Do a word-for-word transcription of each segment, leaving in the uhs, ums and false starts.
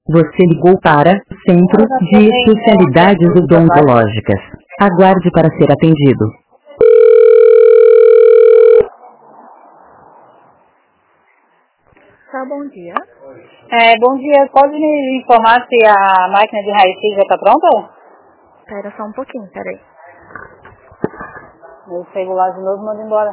Você ligou para o Centro de Especialidades Odontológicas. Aguarde para ser atendido. Tá, bom dia. É, bom dia, pode me informar se a máquina de raio-x já está pronta? Pera só um pouquinho, peraí. Meu celular de novo, manda embora.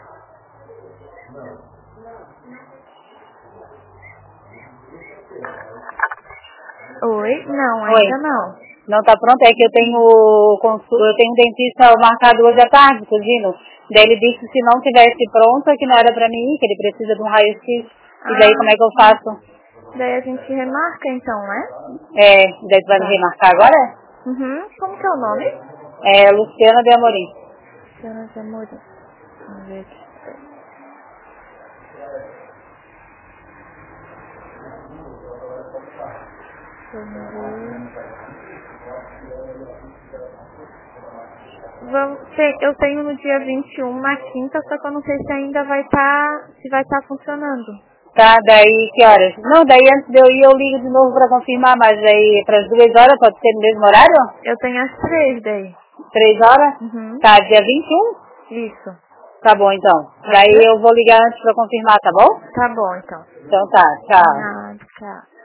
Oi? Não, Oi. ainda não. Não está pronta? É que eu tenho, consu- eu tenho um dentista marcado hoje à tarde, Cugino. Daí ele disse que se não tivesse pronta, que não era para mim ir, que ele precisa de um raio-x. E daí como é que eu faço? Daí a gente remarca então, né? É, daí tu vai me Tá. remarcar agora? Uhum. Como que é o nome? É Luciana de Amorim. Luciana de Amorim. Vamos ver aqui. Vamos ver. Vamos, tem- eu tenho no dia vinte e um, na quinta, só que eu não sei se ainda vai estar, se vai estar funcionando. Tá, daí que horas? Não, daí antes de eu ir eu ligo de novo para confirmar, mas aí para as duas horas pode ser no mesmo horário? Eu tenho as três daí. Três horas? Uhum. Tá, dia vinte e um? Isso. Tá bom, então. Pode Daí ser? eu vou ligar antes pra confirmar, tá bom? Tá bom, então. Então tá, tchau. Nada, tchau.